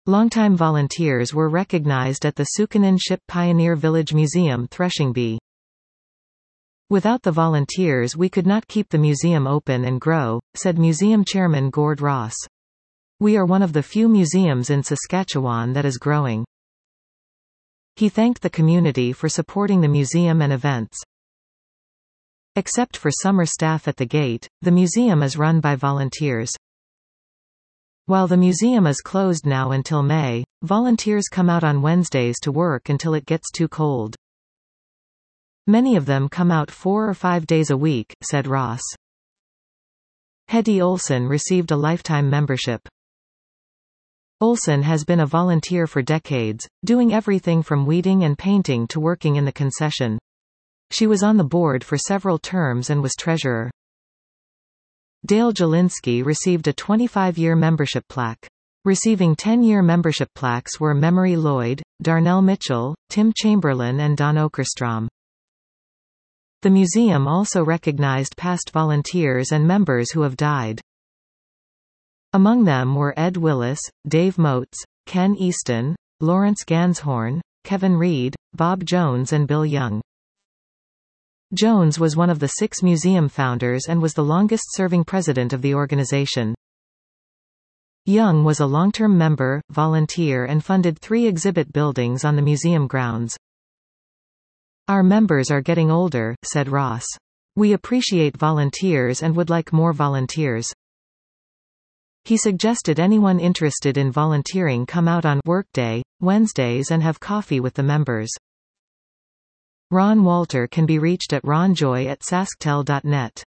Longtime volunteers were recognized at the Sukanen Ship Pioneer Village Museum Threshingby. "Without the volunteers we could not keep the museum open and grow," said museum chairman Gord Ross. "We are one of the few museums in Saskatchewan that is growing." He thanked the community for supporting the museum and events. Except for summer staff at the gate, the museum is run by volunteers. While the museum is closed now until May, volunteers come out on Wednesdays to work until it gets too cold. "Many of them come out 4 or 5 days a week," said Ross. Hetty Olson received a lifetime membership. Olson has been a volunteer for decades, doing everything from weeding and painting to working in the concession. She was on the board for several terms and was treasurer. Dale Jelinski received a 25-year membership plaque. Receiving 10-year membership plaques were Memory Lloyd, Darnell Mitchell, Tim Chamberlain and Don Okerstrom. The museum also recognized past volunteers and members who have died. Among them were Ed Willis, Dave Moats, Ken Easton, Lawrence Ganshorn, Kevin Reed, Bob Jones and Bill Young. Jones was one of the 6 museum founders and was the longest-serving president of the organization. Young was a long-term member, volunteer and funded 3 exhibit buildings on the museum grounds. "Our members are getting older," said Ross. "We appreciate volunteers and would like more volunteers." He suggested anyone interested in volunteering come out on workday, Wednesdays and have coffee with the members. Ron Walter can be reached at ronjoy@sasktel.net.